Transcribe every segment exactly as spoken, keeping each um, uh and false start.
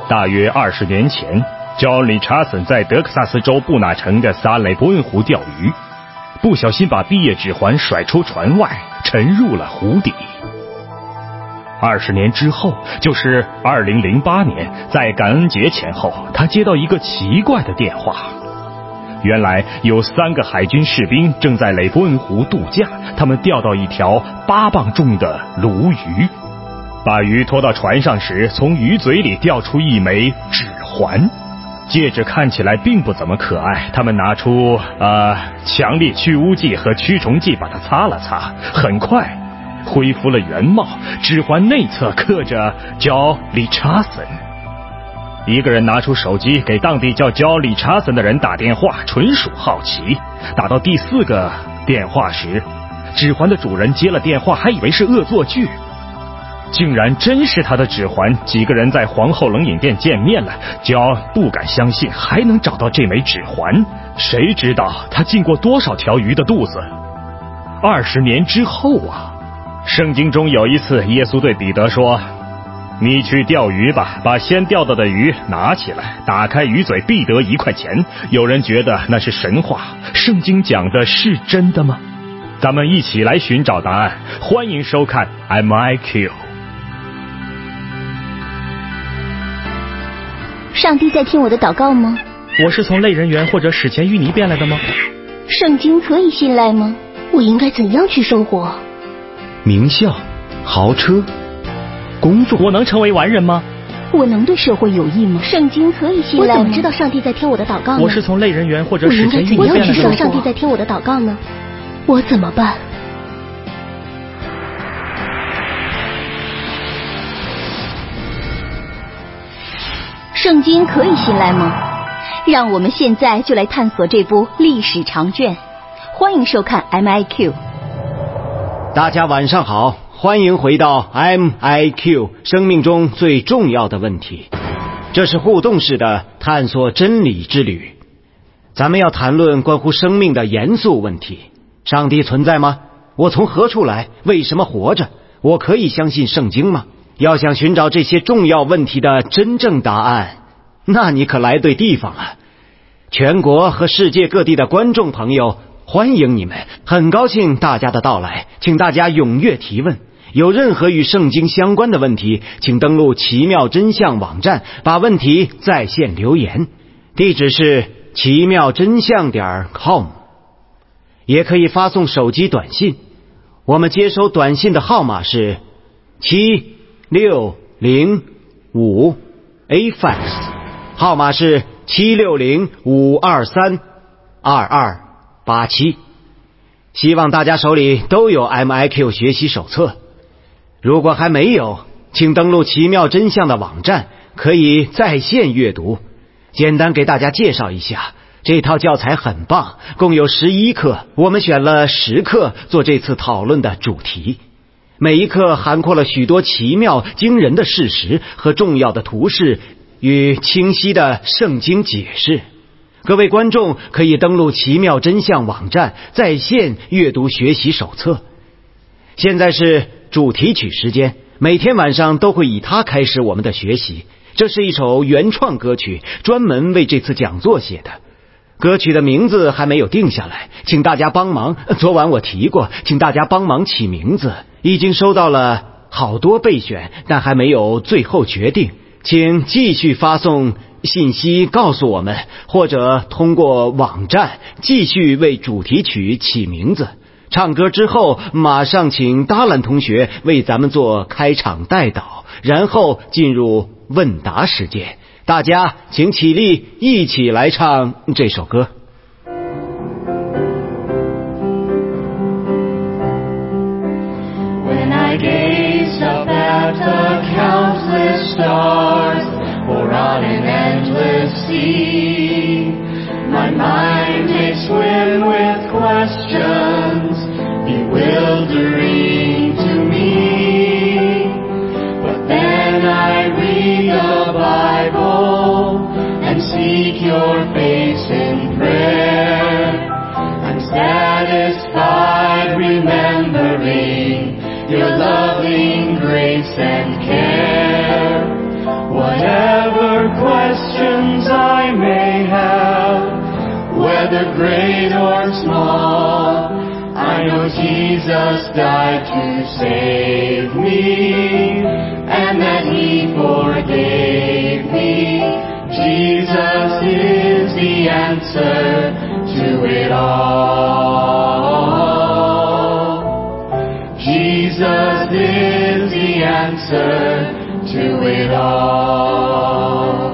大约二十年前，焦理查森在德克萨斯州布纳城的萨雷伯恩湖钓鱼，不小心把毕业指环甩出船外，沉入了湖底。二十年之后，就是二零零八年，在感恩节前后，他接到一个奇怪的电话。原来有三个海军士兵正在雷伯恩湖度假，他们钓到一条八磅重的鲈鱼。把鱼拖到船上时，从鱼嘴里掉出一枚指环。戒指看起来并不怎么可爱，他们拿出呃强力去污剂和驱虫剂把它擦了擦，很快恢复了原貌。指环内侧刻着叫理查森。一个人拿出手机给当地叫焦理查森的人打电话，纯属好奇。打到第四个电话时，指环的主人接了电话，还以为是恶作剧，竟然真是他的指环。几个人在皇后冷饮店见面了，焦不敢相信还能找到这枚指环。谁知道他进过多少条鱼的肚子？二十年之后啊，圣经中有一次，耶稣对彼得说：“你去钓鱼吧，把先钓到的鱼拿起来，打开鱼嘴必得一块钱。”有人觉得那是神话，圣经讲的是真的吗？咱们一起来寻找答案。欢迎收看 M I Q。 上帝在听我的祷告吗？ 我是从类人猿或者史前淤泥变来的吗？ 圣经可以信赖吗？我应该怎样去生活？ 名校、豪车、工作， 我能成为完人吗？ 我能对社会有益吗？圣经可以信赖吗？我怎么知道上帝在听我的祷告呢？ 我是从类人猿或者史前淤泥我应该怎样变来的吗？ 去知道上帝在听我的祷告呢？我怎么办？圣经可以信赖吗？让我们现在就来探索这部历史长卷。欢迎收看 M I Q。 大家晚上好，欢迎回到 M I Q 生命中最重要的问题。这是互动式的探索真理之旅。咱们要谈论关乎生命的严肃问题。上帝存在吗？我从何处来？为什么活着？我可以相信圣经吗？要想寻找这些重要问题的真正答案，那你可来对地方了。全国和世界各地的观众朋友，欢迎你们，很高兴大家的到来，请大家踊跃提问。有任何与圣经相关的问题，请登录奇妙真相网站，把问题在线留言，地址是奇妙真相点 com， 也可以发送手机短信，我们接收短信的号码是七六零五 A Fax， 号码是七六零五二三二二八七。希望大家手里都有 M I Q 学习手册，如果还没有，请登录奇妙真相的网站，可以在线阅读。简单给大家介绍一下，这套教材很棒，共有十一课，我们选了十课做这次讨论的主题。每一课涵括了许多奇妙惊人的事实和重要的图示与清晰的圣经解释。各位观众可以登录奇妙真相网站，在线阅读学习手册。现在是主题曲时间，每天晚上都会以它开始我们的学习。这是一首原创歌曲，专门为这次讲座写的。歌曲的名字还没有定下来，请大家帮忙，昨晚我提过，请大家帮忙起名字。已经收到了好多备选，但还没有最后决定，请继续发送信息告诉我们，或者通过网站继续为主题曲起名字。唱歌之后，马上请达兰同学为咱们做开场代祷，然后进入问答时间。大家请起立，一起来唱这首歌。 When I gaze up at the countless stars, or on an endless sea, my mind may swim with questions, bewildering to me. But then I read the Bible and seek your face in prayer. I'm satisfied remembering your loving grace and care. Whatever whether great or small. I know Jesus died to save me, and that He forgave me. Jesus is the answer to it all. Jesus is the answer to it all.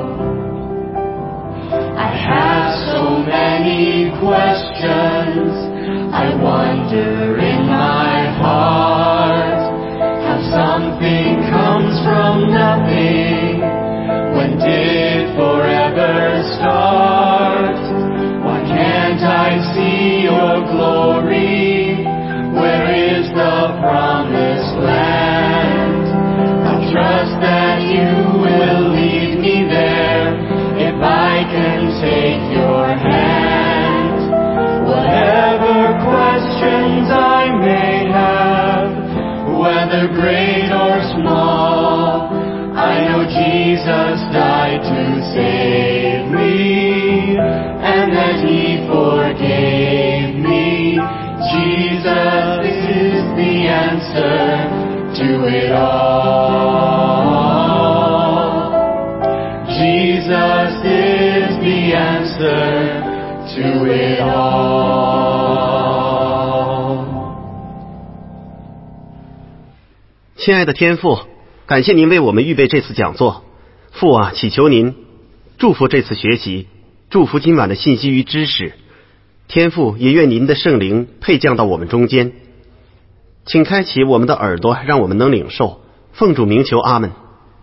I have so many questions. I wonder in my heart how something comes from nothing. When did forever start? Why can't I see your glory? Where is the promised land? I trust that you will lead me there if I can take your hand. Whatever questions I may have, whether great or small, I know Jesus died to save me, and that He forgave me. Jesus is the answer to it all. Jesus is the answer to it all. 亲爱的天父，感谢您为我们预备这次讲座。父啊，祈求您祝福这次学习，祝福今晚的信息与知识。天父也愿您的圣灵配降到我们中间，请开启我们的耳朵，让我们能领受。奉主名求，阿们。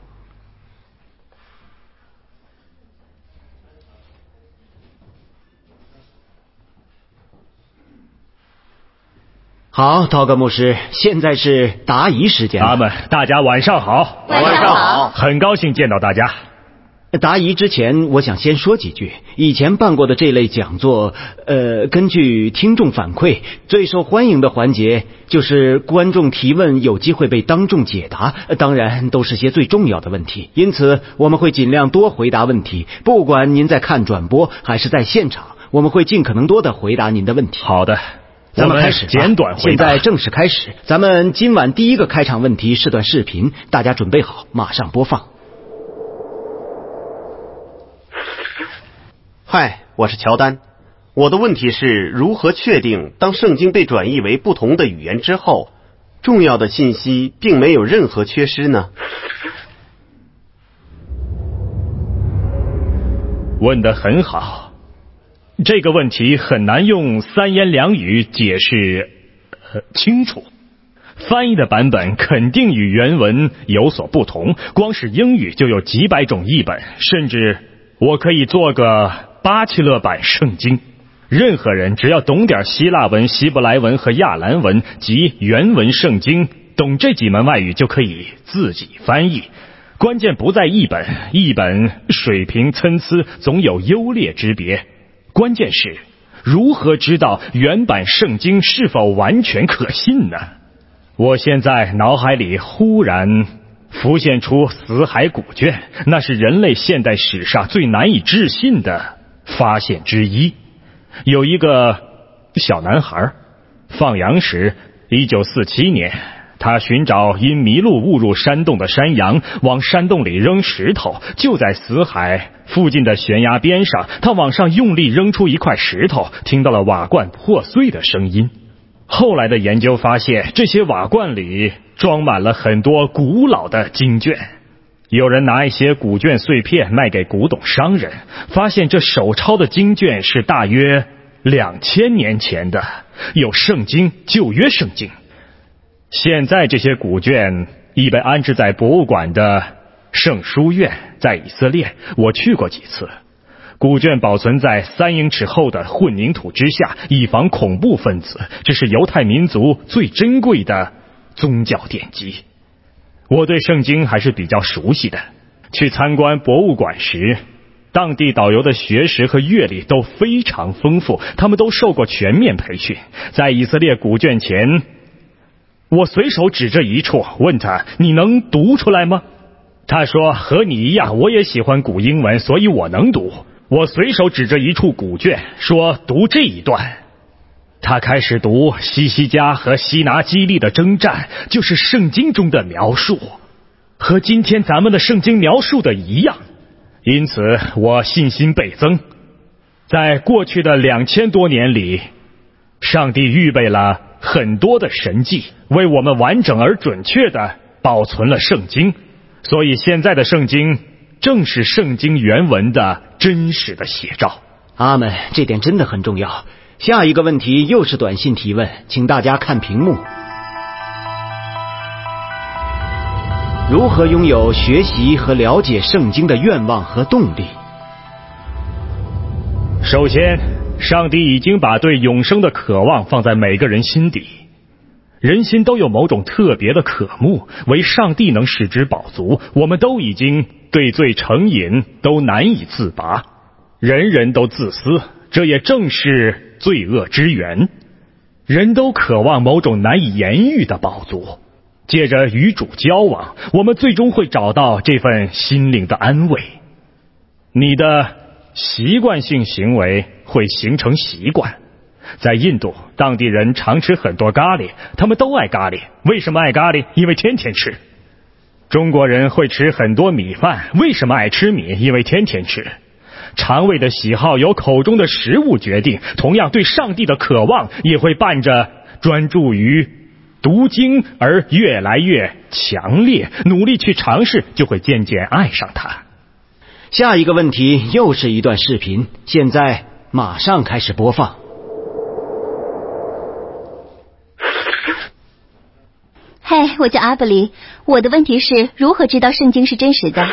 好，祷告牧师，现在是答疑时间了。 阿们，大家晚上好。 晚上好。 很高兴见到大家。 答疑之前，我想先说几句。以前办过的这类讲座，呃，根据听众反馈，最受欢迎的环节就是观众提问有机会被当众解答，当然都是些最重要的问题。因此，我们会尽量多回答问题，不管您在看转播还是在现场，我们会尽可能多的回答您的问题。 好的， 咱们开始吧， 简短回答。 现在正式开始。咱们今晚第一个开场问题是段视频，大家准备好，马上播放。 嗨，我是乔丹。我的问题是如何确定当圣经被转译为不同的语言之后，重要的信息并没有任何缺失呢？ 问得很好，这个问题很难用三言两语解释、呃、清楚。翻译的版本肯定与原文有所不同，光是英语就有几百种译本，甚至我可以做个巴切勒版圣经。任何人只要懂点希腊文、希伯来文和亚兰文及原文圣经，懂这几门外语就可以自己翻译。关键不在译本，译本水平参差，总有优劣之别。关键是如何知道原版圣经是否完全可信呢？我现在脑海里忽然浮现出死海古卷，那是人类现代史上最难以置信的发现之一。有一个小男孩放羊时，一九四七年，他寻找因迷路误入山洞的山羊，往山洞里扔石头。就在死海附近的悬崖边上，他往上用力扔出一块石头，听到了瓦罐破碎的声音。后来的研究发现，这些瓦罐里装满了很多古老的经卷。有人拿一些古卷碎片卖给古董商人，发现这手抄的经卷是大约两千年前的，有圣经、旧约圣经。现在这些古卷已被安置在博物馆的圣书院，在以色列，我去过几次。古卷保存在三英尺厚的混凝土之下，以防恐怖分子。这是犹太民族最珍贵的宗教典籍。我对圣经还是比较熟悉的。去参观博物馆时，当地导游的学识和阅历都非常丰富，他们都受过全面培训。在以色列古卷前，我随手指着一处，问他：“你能读出来吗？”他说：“和你一样，我也喜欢古英文，所以我能读。” 我随手指着一处古卷，说读这一段。他开始读西西家和西拿基利的征战，就是圣经中的描述，和今天咱们的圣经描述的一样。因此我信心倍增。在过去的两千多年里，上帝预备了很多的神迹，为我们完整而准确地保存了圣经，所以现在的圣经正是圣经原文的真实的写照。 阿们，这点真的很重要。下一个问题又是短信提问，请大家看屏幕。如何拥有学习和了解圣经的愿望和动力？ 首先，上帝已经把对永生的渴望放在每个人心底。人心都有某种特别的渴慕，唯上帝能使之饱足。我们都已经对罪成瘾，都难以自拔。人人都自私，这也正是罪恶之源。人都渴望某种难以言喻的饱足。借着与主交往，我们最终会找到这份心灵的安慰。你的习惯性行为会形成习惯。在印度，当地人常吃很多咖喱，他们都爱咖喱。为什么爱咖喱？因为天天吃。中国人会吃很多米饭，为什么爱吃米？因为天天吃。肠胃的喜好由口中的食物决定，同样对上帝的渴望也会伴着专注于读经而越来越强烈，努力去尝试，就会渐渐爱上它。 下一个问题又是一段视频，现在马上开始播放。 嗨，我叫阿布里，我的问题是如何知道圣经是真实的？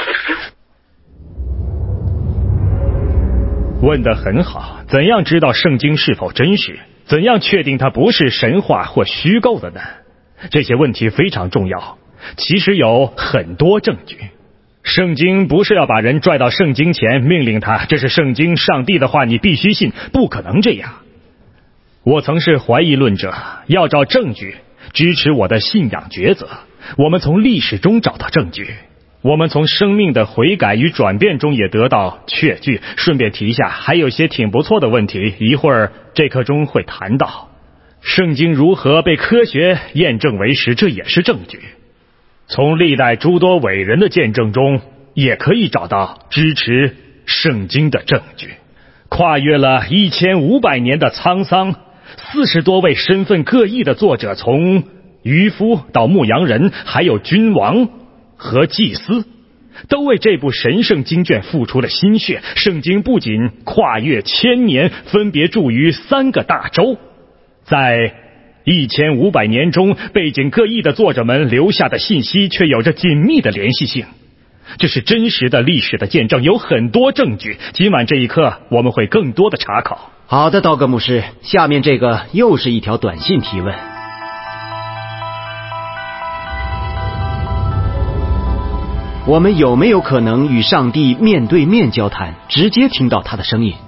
问得很好，怎样知道圣经是否真实？怎样确定它不是神话或虚构的呢？这些问题非常重要。其实有很多证据。圣经不是要把人拽到圣经前，命令他这是圣经上帝的话，你必须信，不可能这样。我曾是怀疑论者，要找证据支持我的信仰抉择。我们从历史中找到证据，我们从生命的悔改与转变中也得到确据。顺便提一下，还有些挺不错的问题，一会儿这课中会谈到。圣经如何被科学验证为实，这也是证据。从历代诸多伟人的见证中，也可以找到支持圣经的证据。跨越了一千五百年的沧桑，四十多位身份各异的作者，从渔夫到牧羊人，还有君王和祭司，都为这部神圣经卷付出了心血。圣经不仅跨越千年，分别著于三个大洲，在一千五百年中，背景各异的作者们留下的信息却有着紧密的联系性。这是真实的历史的见证，有很多证据。今晚这一课我们会更多的查考。 好的，道格牧师，下面这个又是一条短信提问。我们有没有可能与上帝面对面交谈，直接听到他的声音？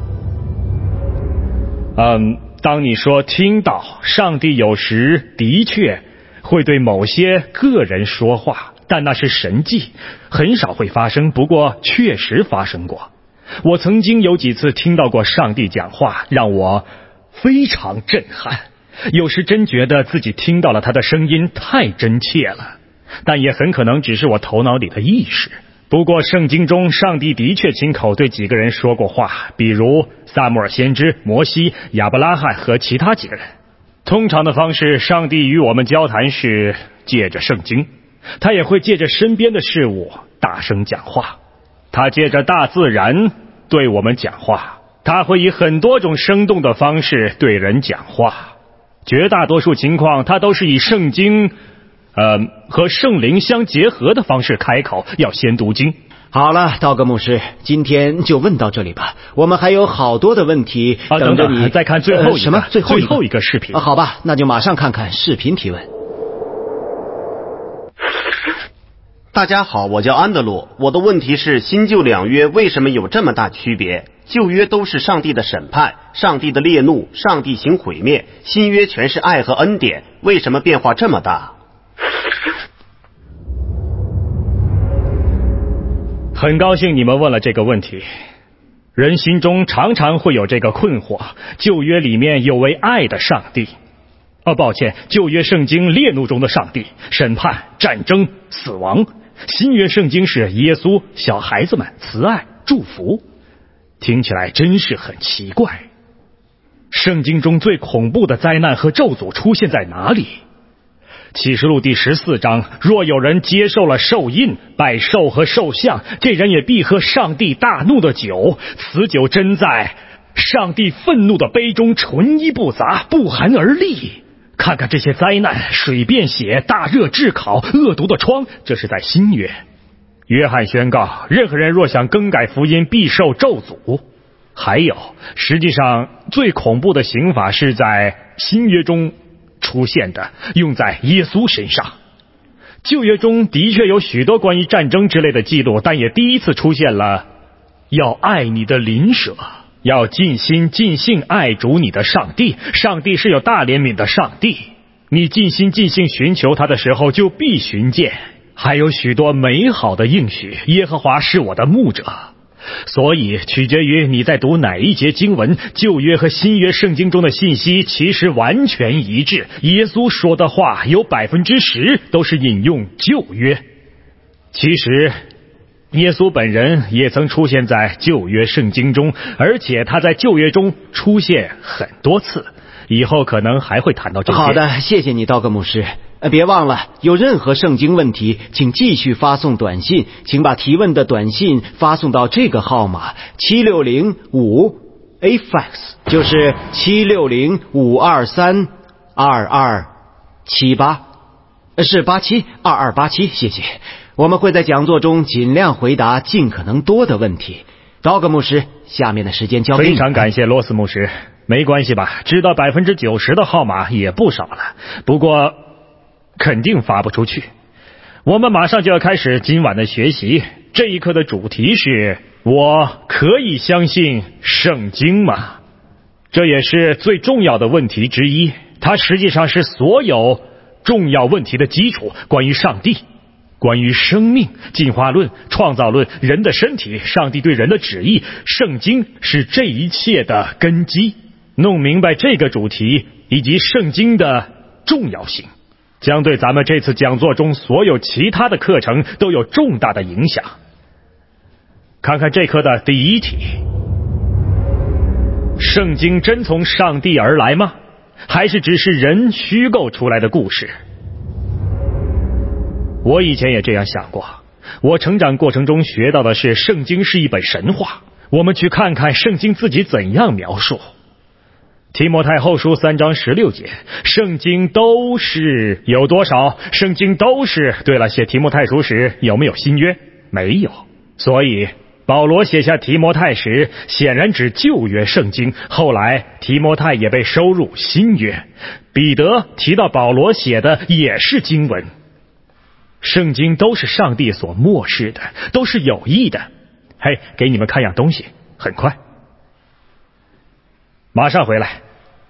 嗯，当你说听到，上帝有时的确会对某些个人说话，但那是神迹，很少会发生，不过确实发生过。我曾经有几次听到过上帝讲话，让我非常震撼，有时真觉得自己听到了他的声音，太真切了，但也很可能只是我头脑里的意识。不过圣经中上帝的确亲口对几个人说过话，比如撒母耳先知、摩西、亚伯拉罕和其他几个人。通常的方式，上帝与我们交谈是借着圣经，他也会借着身边的事物大声讲话，他借着大自然对我们讲话，他会以很多种生动的方式对人讲话。绝大多数情况，他都是以圣经呃，和圣灵相结合的方式开口，要先读经。 好了，道格牧师，今天就问到这里吧。我们还有好多的问题啊， 等着你。 等等，再看最后一个、 呃、什么？最后一个最后一个视频、 啊？好吧，那就马上看看视频提问。 大家好，我叫安德鲁。我的问题是，新旧两约为什么有这么大区别？旧约都是上帝的审判，上帝的烈怒，上帝行毁灭；新约全是爱和恩典，为什么变化这么大？ 很高兴你们问了这个问题。 人心中常常会有这个困惑，旧约里面有位爱的上帝，哦，抱歉，旧约圣经烈怒中的上帝，审判、战争、死亡；新约圣经是耶稣、小孩子们、慈爱、祝福。听起来真是很奇怪。圣经中最恐怖的灾难和咒诅出现在哪里？启示录第十四章，若有人接受了兽印，拜兽和兽像，这人也必喝上帝大怒的酒，此酒真在上帝愤怒的杯中，纯一不杂，不寒而栗。看看这些灾难，水变血，大热炙烤，恶毒的疮，这是在新约。约翰宣告，任何人若想更改福音，必受咒诅。还有，实际上最恐怖的刑罚是在新约中出现的，用在耶稣身上。旧约中的确有许多关于战争之类的记录，但也第一次出现了要爱你的邻舍，要尽心尽性爱主你的上帝。上帝是有大怜悯的上帝，你尽心尽性寻求他的时候，就必寻见。还有许多美好的应许，耶和华是我的牧者。所以取决于你在读哪一节经文，旧约和新约圣经中的信息其实完全一致。耶稣说的话有百分之十都是引用旧约。其实耶稣本人也曾出现在旧约圣经中，而且他在旧约中出现很多次，以后可能还会谈到这些。 好的，谢谢你，道格牧师。呃，别忘了，有任何圣经问题，请继续发送短信，请把提问的短信发送到这个号码七六零五 A F A X， 就是七六零五二三二二七八，是八七二二八七，谢谢。我们会在讲座中尽量回答尽可能多的问题。道格牧师，下面的时间交给你。 非常感谢罗斯牧师。没关系吧，知道百分之九十的号码也不少了，不过肯定发不出去。我们马上就要开始今晚的学习，这一课的主题是我可以相信圣经吗？这也是最重要的问题之一，它实际上是所有重要问题的基础。关于上帝，关于生命、进化论、创造论、人的身体、上帝对人的旨意，圣经是这一切的根基。弄明白这个主题以及圣经的重要性，将对咱们这次讲座中所有其他的课程都有重大的影响。看看这课的第一题：圣经真从上帝而来吗？还是只是人虚构出来的故事？我以前也这样想过。我成长过程中学到的是，圣经是一本神话。我们去看看圣经自己怎样描述。提摩太后书三章十六节，圣经都是有多少？圣经都是。对了，写提摩太书时有没有新约？没有。所以保罗写下提摩太时，显然指旧约圣经，后来提摩太也被收入新约。彼得提到保罗写的也是经文。圣经都是上帝所默示的，都是有益的。嘿，给你们看样东西，很快马上回来。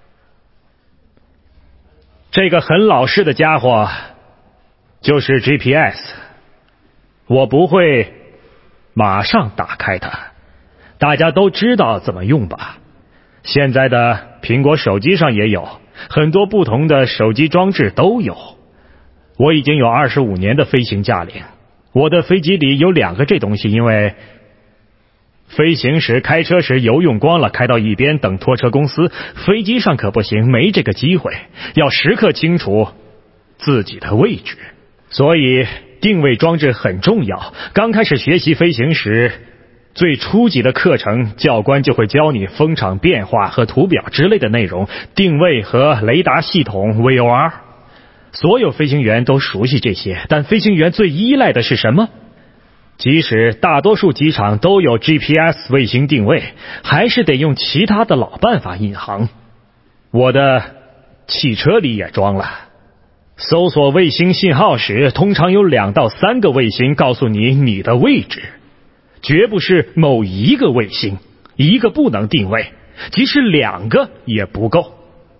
这个很老式的家伙就是 G P S， 我不会马上打开它，大家都知道怎么用吧？现在的苹果手机上也有，很多不同的手机装置都有。我已经有二十五年的飞行驾龄，我的飞机里有两个这东西，因为飞行时开车时油用光了，开到一边等拖车公司。飞机上可不行，没这个机会，要时刻清楚自己的位置。所以定位装置很重要。刚开始学习飞行时，最初级的课程，教官就会教你风场变化和图表之类的内容，定位和雷达系统 V O R。 所有飞行员都熟悉这些，但飞行员最依赖的是什么？即使大多数机场都有 G P S 卫星定位，还是得用其他的老办法引航。我的汽车里也装了。搜索卫星信号时，通常有两到三个卫星告诉你你的位置，绝不是某一个卫星，一个不能定位，即使两个也不够。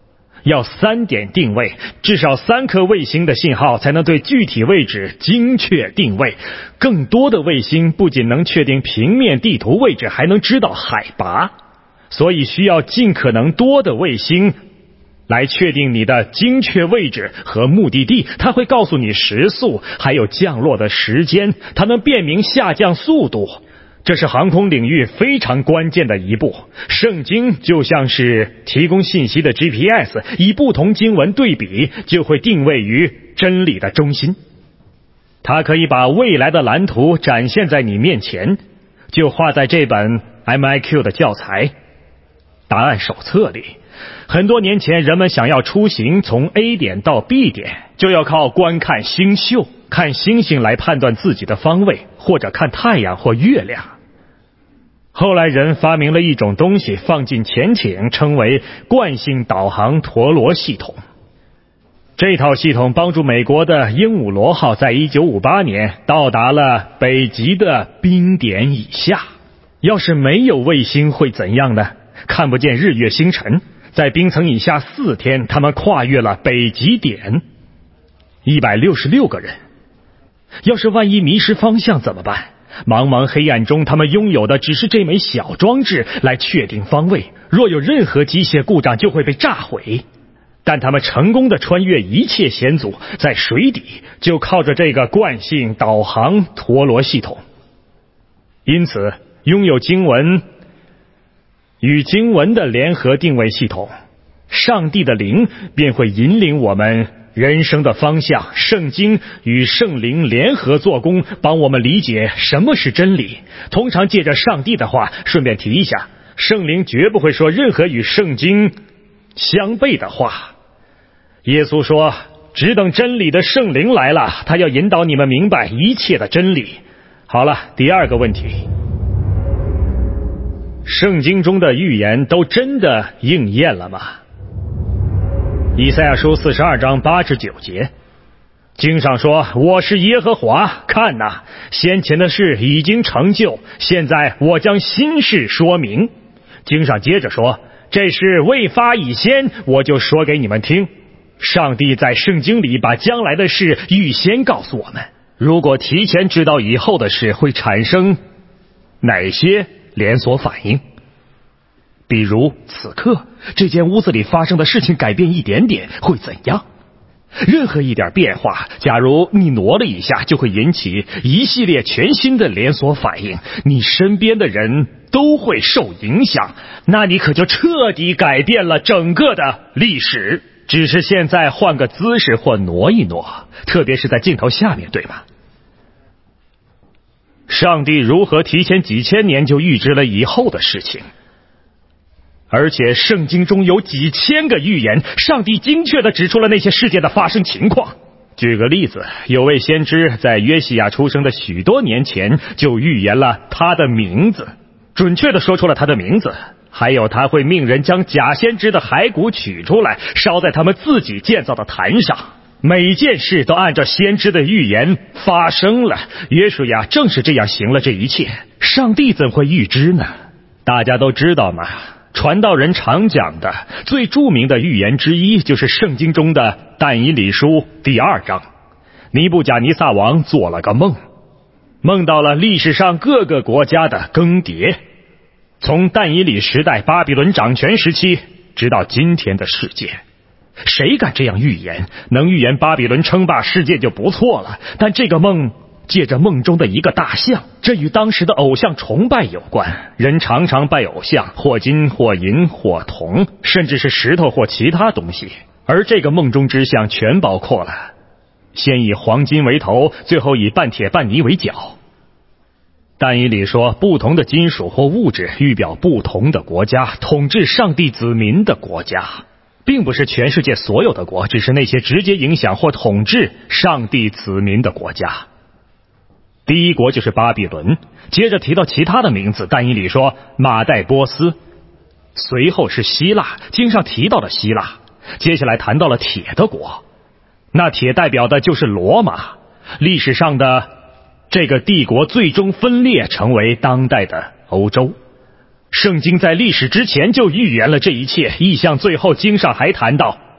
要三点定位，至少三颗卫星的信号才能对具体位置精确定位。更多的卫星不仅能确定平面地图位置，还能知道海拔，所以需要尽可能多的卫星来确定你的精确位置和目的地。它会告诉你时速，还有降落的时间，它能辨明下降速度。这是航空领域非常关键的一步。圣经就像是提供信息的 G P S， 以不同经文对比，就会定位于真理的中心。它可以把未来的蓝图展现在你面前，就画在这本 M I Q 的教材答案手册里。很多年前，人们想要出行从 A 点到 B 点，就要靠观看星宿，看星星来判断自己的方位，或者看太阳或月亮。后来人发明了一种东西，放进潜艇，称为惯性导航陀螺系统。这套系统帮助美国的鹦鹉螺号在一九五八年到达了北极的冰点以下。要是没有卫星会怎样呢？看不见日月星辰，在冰层以下四天，他们跨越了北极点。一百六十六个人。要是万一迷失方向怎么办？茫茫黑暗中，他们拥有的只是这枚小装置来确定方位，若有任何机械故障就会被炸毁。但他们成功的穿越一切险阻，在水底就靠着这个惯性导航陀螺系统。因此拥有经文与经文的联合定位系统，上帝的灵便会引领我们人生的方向。圣经与圣灵联合做工，帮我们理解什么是真理。通常借着上帝的话，顺便提一下，圣灵绝不会说任何与圣经相悖的话。耶稣说，只等真理的圣灵来了，他要引导你们明白一切的真理。好了，第二个问题，圣经中的预言都真的应验了吗？以赛亚书四十二章八至九节，经上说，我是耶和华，看哪，先前的事已经成就，现在我将新事说明。经上接着说，这事未发以先，我就说给你们听。上帝在圣经里把将来的事预先告诉我们，如果提前知道以后的事会产生哪些连锁反应，比如此刻这间屋子里发生的事情改变一点点会怎样？任何一点变化，假如你挪了一下，就会引起一系列全新的连锁反应，你身边的人都会受影响，那你可就彻底改变了整个的历史。只是现在换个姿势或挪一挪，特别是在镜头下面，对吗？上帝如何提前几千年就预知了以后的事情？而且圣经中有几千个预言，上帝精确地指出了那些事件的发生情况。举个例子，有位先知在约西亚出生的许多年前就预言了他的名字，准确地说出了他的名字，还有他会命人将假先知的骸骨取出来，烧在他们自己建造的坛上。每件事都按照先知的预言发生了，约书亚正是这样行了这一切。上帝怎会预知呢？大家都知道嘛，传道人常讲的最著名的预言之一，就是圣经中的但以理书第二章。尼布甲尼撒王做了个梦，梦到了历史上各个国家的更迭，从但以理时代巴比伦掌权时期直到今天的世界。谁敢这样预言？能预言巴比伦称霸世界就不错了。但这个梦借着梦中的一个大象，这与当时的偶像崇拜有关。人常常拜偶像，或金或银或铜，甚至是石头或其他东西。而这个梦中之象全包括了，先以黄金为头，最后以半铁半泥为脚。但以理说，不同的金属或物质预表不同的国家，统治上帝子民的国家，并不是全世界所有的国，只是那些直接影响或统治上帝子民的国家。第一国就是巴比伦，接着提到其他的名字，但以理说马代波斯，随后是希腊，经上提到了希腊，接下来谈到了铁的国，那铁代表的就是罗马。历史上的这个帝国最终分裂成为当代的欧洲。圣经在历史之前就预言了这一切，意象最后经上还谈到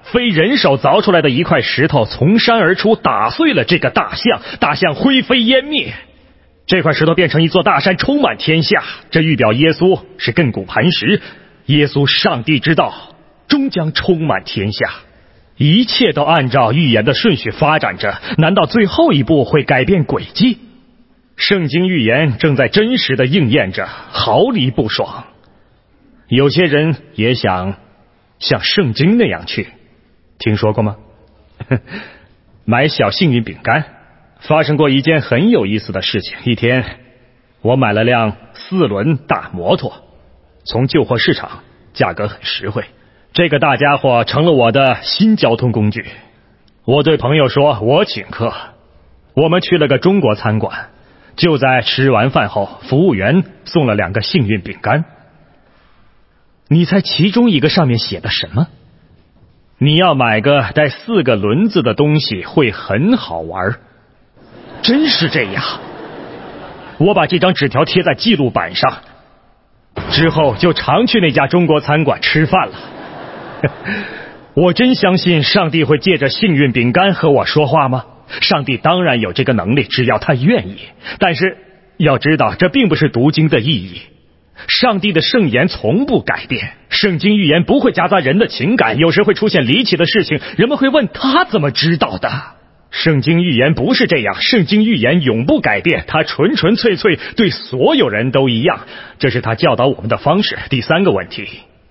非人手凿出来的一块石头从山而出，打碎了这个大象，大象灰飞烟灭。这块石头变成一座大山，充满天下。这预表耶稣是亘古磐石，耶稣上帝之道终将充满天下。一切都按照预言的顺序发展着，难道最后一步会改变轨迹？圣经预言正在真实的应验着，毫厘不爽。有些人也想像圣经那样去，听说过吗？买小幸运饼干。发生过一件很有意思的事情。一天，我买了辆四轮大摩托，从旧货市场，价格很实惠。这个大家伙成了我的新交通工具。我对朋友说，我请客。我们去了个中国餐馆，就在吃完饭后，服务员送了两个幸运饼干。你猜其中一个上面写的什么？你要买个带四个轮子的东西会很好玩。真是这样。我把这张纸条贴在记录板上，之后就常去那家中国餐馆吃饭了。我真相信上帝会借着幸运饼干和我说话吗？上帝当然有这个能力，只要他愿意。但是要知道，这并不是读经的意义。上帝的圣言从不改变，圣经预言不会夹杂人的情感，有时会出现离奇的事情，人们会问他怎么知道的。圣经预言不是这样，圣经预言永不改变，它纯纯粹粹对所有人都一样，这是他教导我们的方式。第三个问题，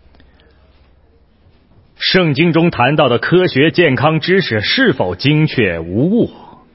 圣经中谈到的科学健康知识是否精确无误？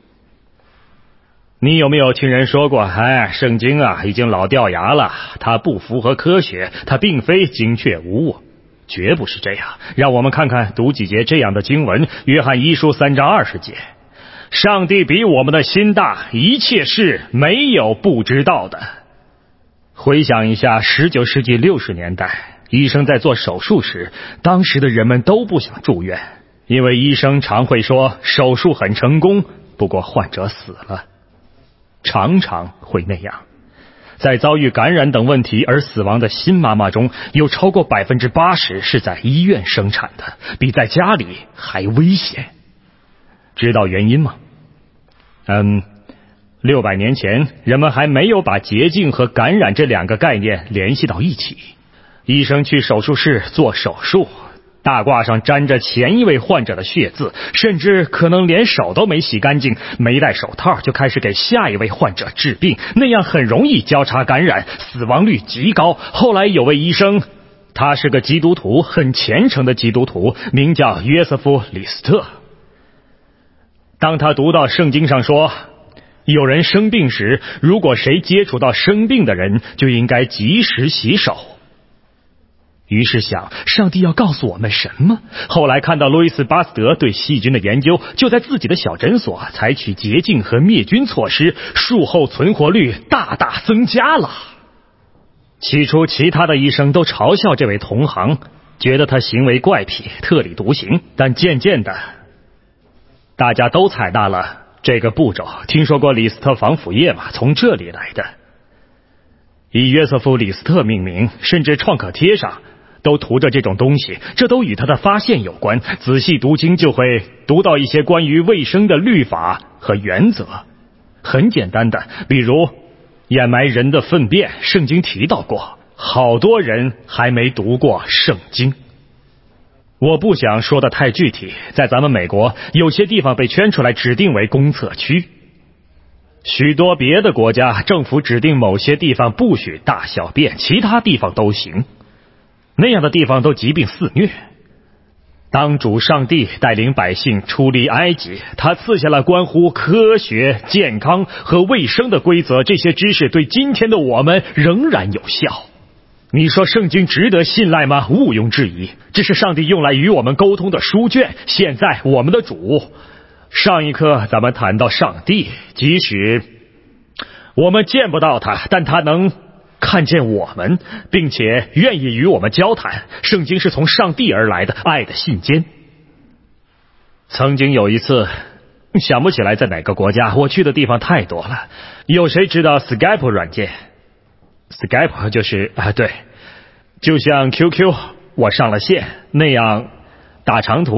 你有没有听人说过，哎，圣经啊已经老掉牙了，它不符合科学，它并非精确无误。绝不是这样。让我们看看读几节这样的经文，约翰一书三章二十节。上帝比我们的心大，一切事没有不知道的。回想一下十九世纪六十年代，医生在做手术时，当时的人们都不想住院，因为医生常会说手术很成功，不过患者死了。常常会那样。在遭遇感染等问题而死亡的新妈妈中，有超过百分之八十是在医院生产的，比在家里还危险。知道原因吗？嗯，六百年前，人们还没有把洁净和感染这两个概念联系到一起。医生去手术室做手术，大褂上沾着前一位患者的血渍，甚至可能连手都没洗干净，没戴手套就开始给下一位患者治病，那样很容易交叉感染，死亡率极高。后来有位医生，他是个基督徒，很虔诚的基督徒，名叫约瑟夫·李斯特。当他读到圣经上说，有人生病时，如果谁接触到生病的人，就应该及时洗手。于是想，上帝要告诉我们什么？后来看到路易斯·巴斯德对细菌的研究，就在自己的小诊所采取洁净和灭菌措施，术后存活率大大增加了。起初其他的医生都嘲笑这位同行，觉得他行为怪癖，特立独行，但渐渐的大家都采纳了这个步骤。听说过李斯特防腐液吗？从这里来的，以约瑟夫·李斯特命名，甚至创可贴上都涂着这种东西，这都与他的发现有关。仔细读经就会读到一些关于卫生的律法和原则，很简单的，比如掩埋人的粪便，圣经提到过。好多人还没读过圣经。我不想说的太具体，在咱们美国，有些地方被圈出来指定为公厕区，许多别的国家政府指定某些地方不许大小便，其他地方都行。那样的地方都疾病肆虐。当主上帝带领百姓出离埃及，他赐下了关乎科学、健康和卫生的规则，这些知识对今天的我们仍然有效。你说圣经值得信赖吗？毋庸置疑，这是上帝用来与我们沟通的书卷。现在我们的主，上一课咱们谈到上帝，即使我们见不到他，但他能看见我们，并且愿意与我们交谈。圣经是从上帝而来的爱的信笺。曾经有一次，想不起来在哪个国家，我去的地方太多了。有谁知道 Skype 软件？ Skype 就是啊，对，就像 Q Q 我上了线那样，打长途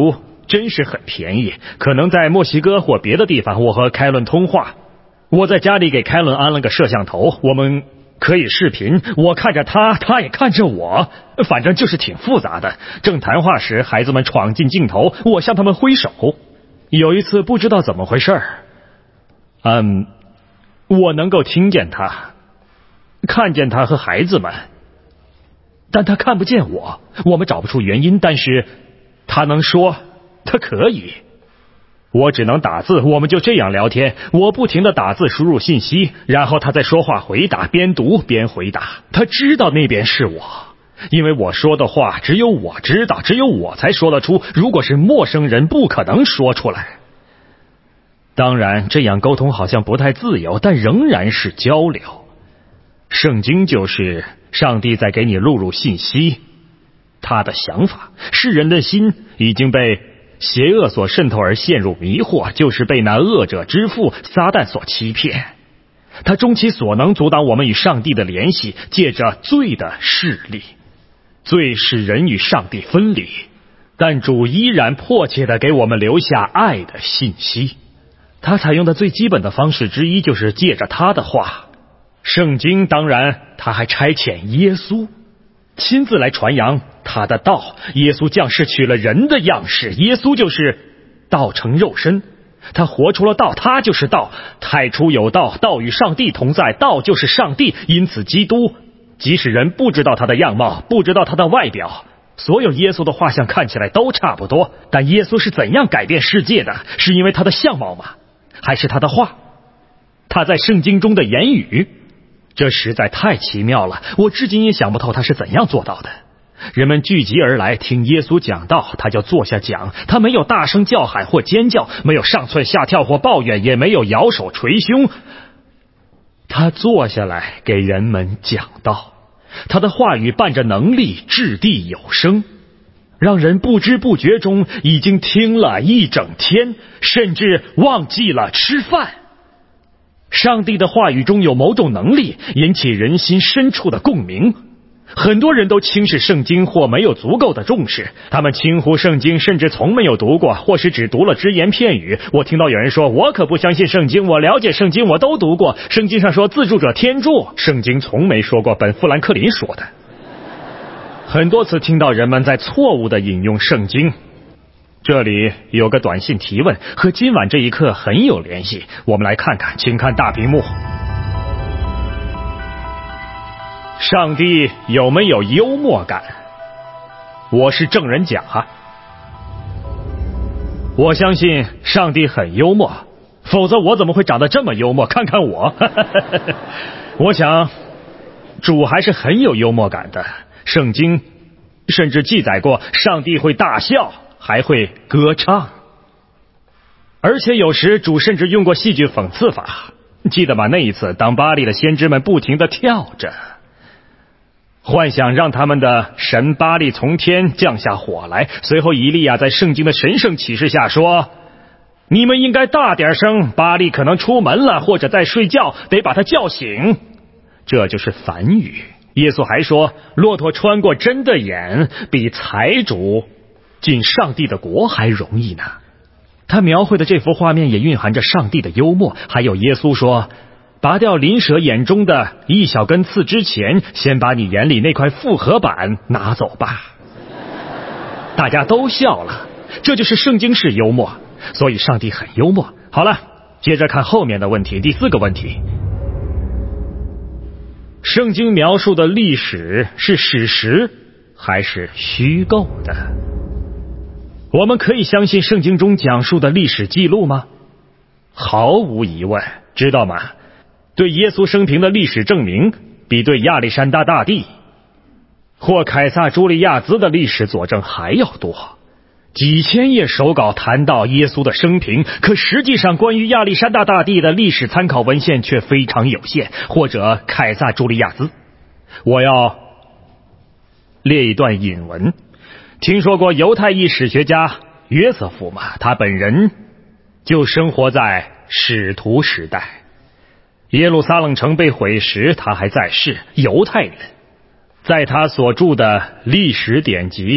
真是很便宜。可能在墨西哥或别的地方，我和凯伦通话，我在家里给凯伦安了个摄像头，我们可以视频，我看着他，他也看着我，反正就是挺复杂的。正谈话时，孩子们闯进镜头，我向他们挥手。有一次不知道怎么回事，嗯，我能够听见他，看见他和孩子们，但他看不见我，我们找不出原因，但是他能说，他可以。我只能打字，我们就这样聊天，我不停地打字输入信息，然后他在说话回答，边读边回答。他知道那边是我，因为我说的话只有我知道，只有我才说得出，如果是陌生人不可能说出来。当然这样沟通好像不太自由，但仍然是交流。圣经就是上帝在给你录入信息，他的想法。世人的心已经被邪恶所渗透而陷入迷惑，就是被那恶者之父撒旦所欺骗。他终其所能阻挡我们与上帝的联系，借着罪的势力。罪使人与上帝分离，但主依然迫切地给我们留下爱的信息。他采用的最基本的方式之一就是借着他的话。圣经当然他还差遣耶稣亲自来传扬他的道。耶稣降世取了人的样式，耶稣就是道成肉身，他活出了道，他就是道。太初有道，道与上帝同在，道就是上帝。因此基督即使人不知道他的样貌，不知道他的外表，所有耶稣的画像看起来都差不多，但耶稣是怎样改变世界的？是因为他的相貌吗？还是他的话？他在圣经中的言语？这实在太奇妙了，我至今也想不透他是怎样做到的。人们聚集而来听耶稣讲道，他就坐下讲。他没有大声叫喊或尖叫，没有上蹿下跳或抱怨，也没有摇手捶胸。他坐下来给人们讲道，他的话语伴着能力掷地有声，让人不知不觉中已经听了一整天，甚至忘记了吃饭。上帝的话语中有某种能力，引起人心深处的共鸣。很多人都轻视圣经或没有足够的重视，他们轻忽圣经，甚至从没有读过，或是只读了只言片语。我听到有人说，我可不相信圣经，我了解圣经，我都读过，圣经上说自助者天助，圣经从没说过本富兰克林说的。很多次听到人们在错误地引用圣经。这里有个短信提问，和今晚这一刻很有联系，我们来看看，请看大屏幕。上帝有没有幽默感？我是正人甲。我相信上帝很幽默，否则我怎么会长得这么幽默？看看我。我想主还是很有幽默感的，圣经甚至记载过上帝会大笑，还会歌唱，而且有时主甚至用过戏剧讽刺法。记得吗？那一次当巴力的先知们不停地跳着，幻想让他们的神巴力从天降下火来。随后以利亚在圣经的神圣启示下说，你们应该大点声，巴力可能出门了，或者在睡觉，得把他叫醒。这就是反语。耶稣还说，骆驼穿过针的眼，比财主进上帝的国还容易呢。他描绘的这幅画面也蕴含着上帝的幽默。还有耶稣说，拔掉邻舍眼中的一小根刺之前，先把你眼里那块复合板拿走吧。大家都笑了，这就是圣经式幽默，所以上帝很幽默。好了，接着看后面的问题。第四个问题，圣经描述的历史是史实还是虚构的？我们可以相信圣经中讲述的历史记录吗？毫无疑问，知道吗？对耶稣生平的历史证明比对亚历山大大帝或凯撒朱利亚兹的历史佐证还要多。几千页手稿谈到耶稣的生平，可实际上关于亚历山大大帝的历史参考文献却非常有限，或者凯撒朱利亚兹。我要列一段引文。听说过犹太裔史学家约瑟夫吗？他本人就生活在使徒时代。耶路撒冷城被毁时，他还在世，犹太人。在他所著的历史典籍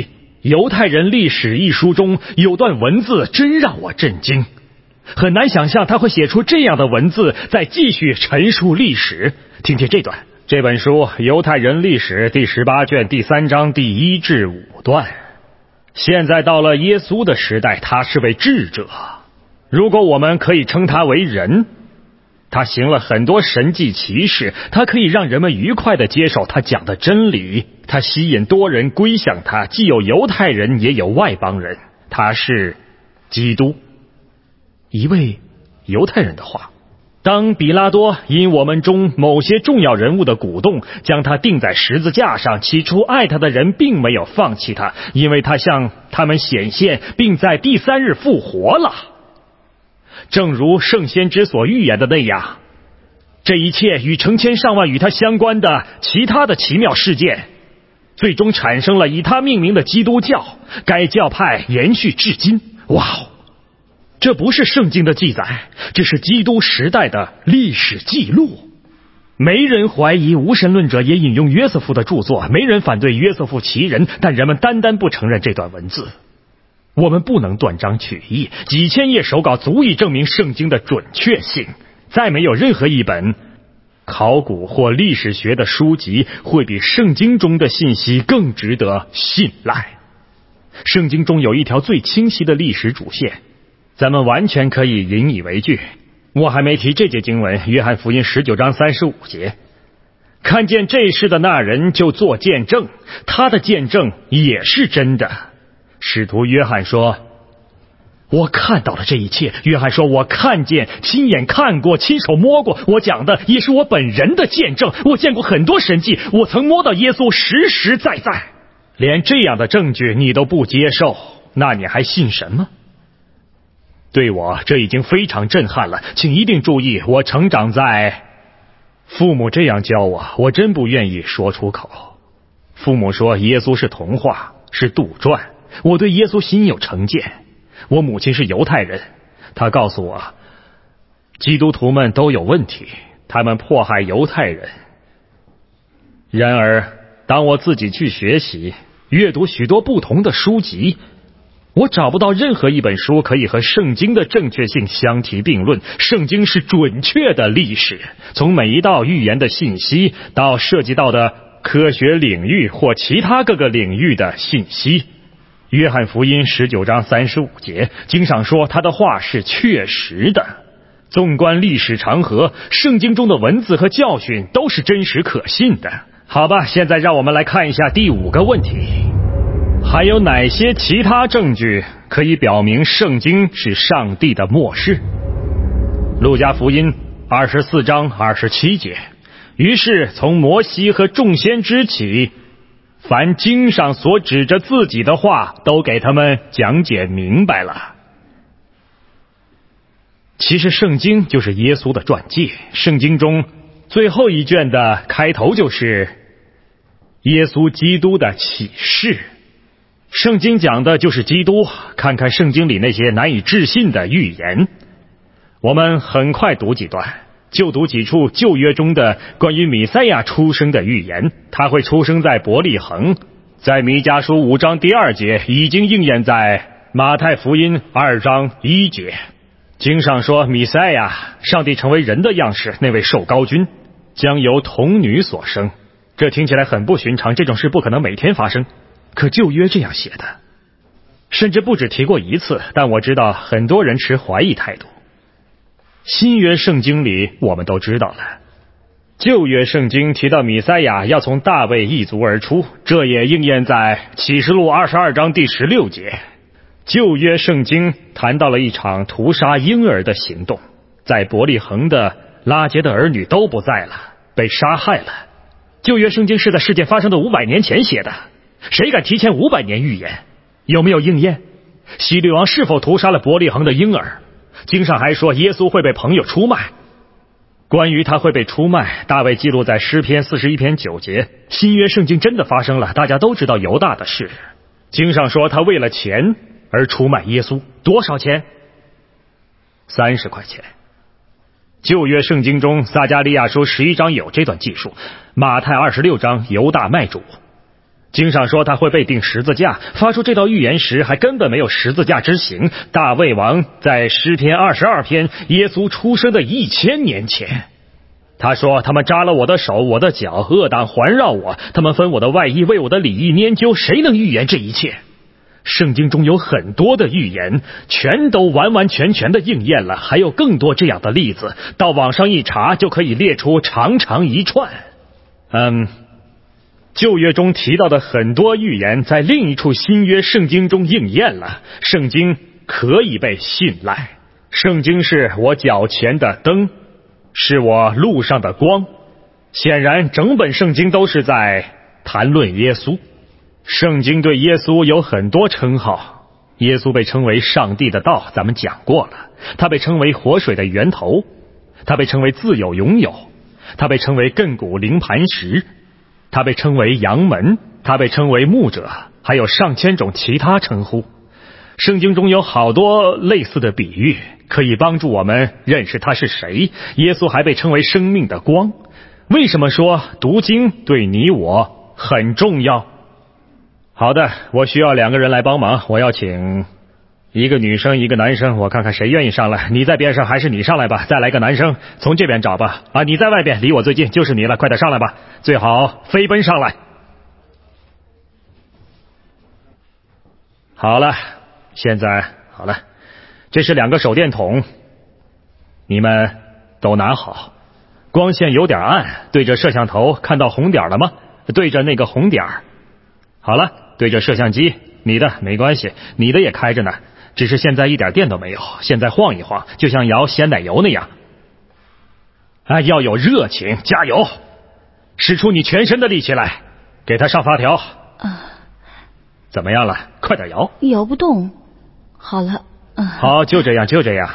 犹太人历史一书中有段文字真让我震惊，很难想象他会写出这样的文字，再继续陈述历史。听听这段，这本书《犹太人历史》第十八卷第三章第一至五段。现在到了耶稣的时代，他是位智者，如果我们可以称他为人，他行了很多神迹奇事，他可以让人们愉快地接受他讲的真理，他吸引多人归向他，既有犹太人也有外邦人，他是基督。一位犹太人的话，当比拉多因我们中某些重要人物的鼓动将他钉在十字架上，起初爱他的人并没有放弃他，因为他向他们显现并在第三日复活了。正如圣先知所预言的那样，这一切与成千上万与他相关的其他的奇妙事件，最终产生了以他命名的基督教，该教派延续至今。哇哦！这不是圣经的记载，这是基督时代的历史记录。没人怀疑无神论者也引用约瑟夫的著作，没人反对约瑟夫其人，但人们单单不承认这段文字。我们不能断章取义，几千页手稿足以证明圣经的准确性。再没有任何一本考古或历史学的书籍会比圣经中的信息更值得信赖。圣经中有一条最清晰的历史主线，咱们完全可以引以为据。我还没提这节经文，约翰福音十九章三十五节，看见这事的那人就做见证，他的见证也是真的。使徒约翰说，我看到了这一切。约翰说，我看见，亲眼看过，亲手摸过，我讲的也是我本人的见证。我见过很多神迹，我曾摸到耶稣实实在在。连这样的证据你都不接受，那你还信什么？对我这已经非常震撼了，请一定注意，我成长在父母这样教我，我真不愿意说出口。父母说耶稣是童话，是杜撰，我对耶稣心有成见。我母亲是犹太人，她告诉我基督徒们都有问题，他们迫害犹太人。然而当我自己去学习阅读许多不同的书籍，我找不到任何一本书可以和圣经的正确性相提并论。圣经是准确的历史，从每一道预言的信息到涉及到的科学领域或其他各个领域的信息。约翰福音十九章三十五节，经上说他的话是确实的。纵观历史长河，圣经中的文字和教训都是真实可信的。好吧，现在让我们来看一下第五个问题，还有哪些其他证据可以表明圣经是上帝的默示？路加福音二十四章二十七节，于是从摩西和众先知起，凡经上所指着自己的话都给他们讲解明白了。其实圣经就是耶稣的传记，圣经中最后一卷的开头就是耶稣基督的启示。圣经讲的就是基督，看看圣经里那些难以置信的预言。我们很快读几段，就读几处旧约中的关于弥赛亚出生的预言。他会出生在伯利恒，在弥迦书五章第二节已经应验在马太福音二章一节。经上说弥赛亚，上帝成为人的样式，那位受膏君将由童女所生。这听起来很不寻常，这种事不可能每天发生，可旧约这样写的，甚至不止提过一次，但我知道很多人持怀疑态度。新约圣经里我们都知道了，旧约圣经提到弥赛亚要从大卫一族而出，这也应验在启示录二十二章第十六节。旧约圣经谈到了一场屠杀婴儿的行动，在伯利恒的拉结的儿女都不在了，被杀害了。旧约圣经是在事件发生的五百年前写的，谁敢提前五百年预言？有没有应验？希律王是否屠杀了伯利恒的婴儿？经上还说耶稣会被朋友出卖。关于他会被出卖，大卫记录在诗篇四十一篇九节。新约圣经真的发生了，大家都知道犹大的事。经上说他为了钱而出卖耶稣，多少钱？三十块钱。旧约圣经中撒迦利亚书十一章有这段记述，马太二十六章犹大卖主。 经上说他会被钉十字架，发出这道预言时还根本没有十字架之刑。大卫王在诗篇二十二篇，耶稣出生的一千年前，他说他们扎了我的手我的脚，恶党环绕我，他们分我的外衣，为我的里衣拈阄。谁能预言这一切？圣经中有很多的预言，全都完完全全的应验了，还有更多这样的例子，到网上一查就可以列出长长一串。嗯，旧约中提到的很多预言在另一处新约圣经中应验了，圣经可以被信赖。圣经是我脚前的灯，是我路上的光。显然整本圣经都是在谈论耶稣。圣经对耶稣有很多称号，耶稣被称为上帝的道，咱们讲过了。他被称为活水的源头，他被称为自有永有，他被称为亘古灵磐石，他被称为阳门，他被称为牧者，还有上千种其他称呼。圣经中有好多类似的比喻，可以帮助我们认识他是谁。耶稣还被称为生命的光。为什么说读经对你我很重要？好的，我需要两个人来帮忙，我要请一个女生一个男生，我看看谁愿意上来。你在边上还是你上来吧？再来个男生，从这边找吧。啊，你在外边，离我最近，就是你了，快点上来吧，最好飞奔上来。好了，现在好了，这是两个手电筒，你们都拿好。光线有点暗，对着摄像头看到红点了吗？对着那个红点。好了，对着摄像机，你的没关系，你的也开着呢，只是现在一点电都没有，现在晃一晃，就像摇鲜奶油那样。啊，要有热情，加油，使出你全身的力气来，给他上发条。 啊， 怎么样了？快点摇。 摇不动。好了。啊、 好，就这样，就这样。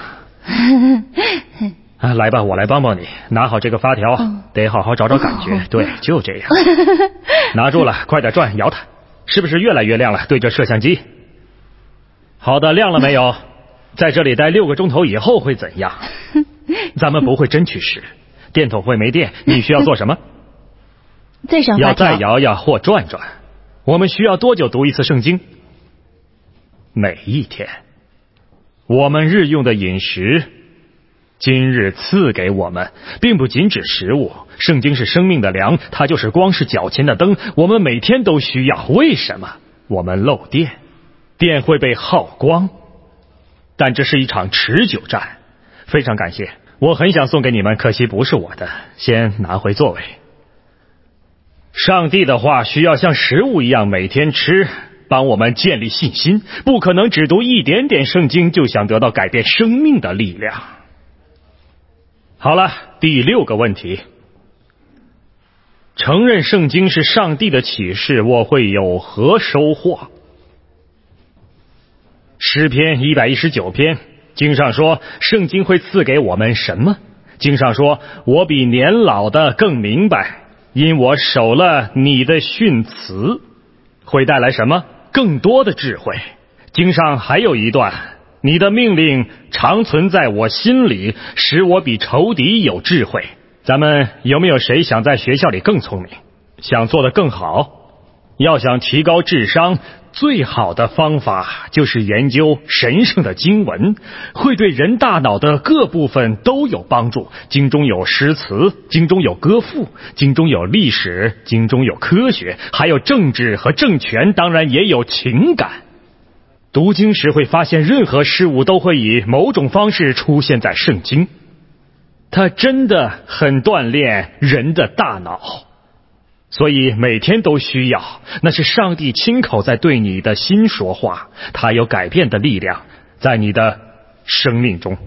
啊，来吧，我来帮帮你，拿好这个发条，嗯、得好好找找感觉。哦、对，就这样。拿住了，快点转，摇它。是不是越来越亮了？对着摄像机。好的，亮了没有？在这里待六个钟头以后会怎样？咱们不会真去试，电筒会没电，你需要做什么？ 再上发条。 要再摇摇或转转。我们需要多久读一次圣经？每一天。我们日用的饮食，今日赐给我们，并不仅指食物。圣经是生命的粮，它就是光，是脚前的灯，我们每天都需要。为什么？我们漏电，电会被耗光，但这是一场持久战。非常感谢，我很想送给你们，可惜不是我的，先拿回座位。上帝的话需要像食物一样每天吃，帮我们建立信心，不可能只读一点点圣经就想得到改变生命的力量。好了，第六个问题，承认圣经是上帝的启示，我会有何收获？诗篇一百一十九篇，经上说圣经会赐给我们什么？经上说我比年老的更明白，因我守了你的训词，会带来什么？更多的智慧。经上还有一段，你的命令常存在我心里，使我比仇敌有智慧。咱们有没有谁想在学校里更聪明，想做得更好？要想提高智商，最好的方法就是研究神圣的经文，会对人大脑的各部分都有帮助。经中有诗词，经中有歌赋，经中有历史，经中有科学，还有政治和政权，当然也有情感。读经时会发现，任何事物都会以某种方式出现在圣经，它真的很锻炼人的大脑。所以每天都需要，那是上帝亲口在对你的心说话，他有改变的力量在你的生命中。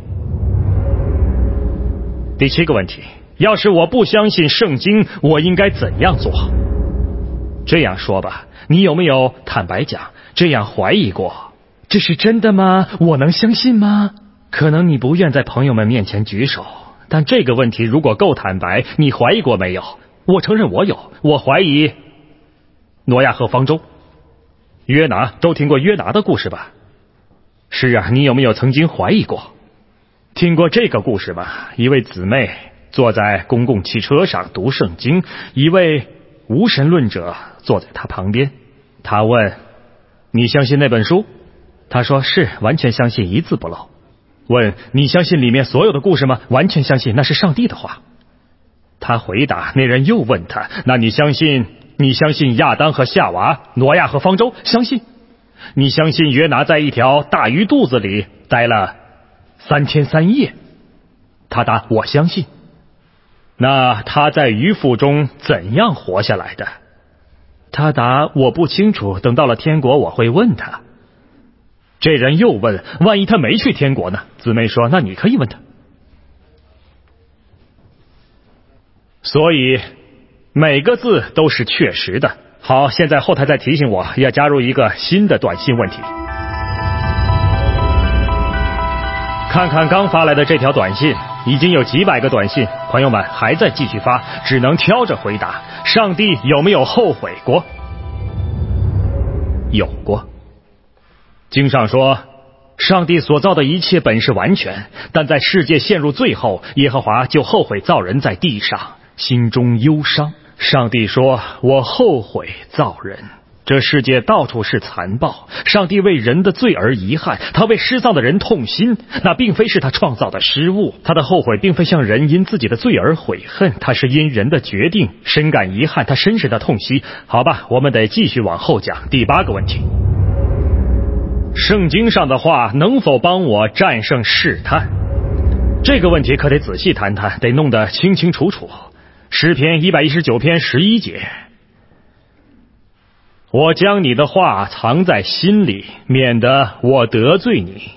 第七个问题，要是我不相信圣经，我应该怎样做？这样说吧，你有没有坦白讲这样怀疑过？这是真的吗？我能相信吗？可能你不愿在朋友们面前举手，但这个问题如果够坦白，你怀疑过没有？我承认我有，我怀疑挪亚和方舟。约拿，都听过约拿的故事吧？是啊，你有没有曾经怀疑过？听过这个故事吧？一位姊妹坐在公共汽车上读圣经，一位无神论者坐在她旁边。 他问：你相信那本书？他说是，完全相信，一字不漏。问：你相信里面所有的故事吗？完全相信，那是上帝的话。他回答。那人又问他：那你相信你相信亚当和夏娃，挪亚和方舟？相信。你相信约拿在一条大鱼肚子里待了三天三夜？他答：我相信。那他在鱼腹中怎样活下来的？他答：我不清楚，等到了天国我会问他。这人又问：万一他没去天国呢？姊妹说：那你可以问他。所以每个字都是确实的。好，现在后台再提醒我要加入一个新的短信问题。看看刚发来的这条短信，已经有几百个短信，朋友们还在继续发，只能挑着回答。上帝有没有后悔过？有过。经上说，上帝所造的一切本是完全，但在世界陷入罪后，耶和华就后悔造人在地上，心中忧伤。上帝说：我后悔造人。这世界到处是残暴，上帝为人的罪而遗憾，他为失丧的人痛心，那并非是他创造的失误，他的后悔并非向人因自己的罪而悔恨，他是因人的决定深感遗憾，他深深的痛惜。好吧，我们得继续往后讲。第八个问题，圣经上的话能否帮我战胜试探？这个问题可得仔细谈谈，得弄得清清楚楚。诗篇一百一十九篇十一节，我将你的话藏在心里，免得我得罪你。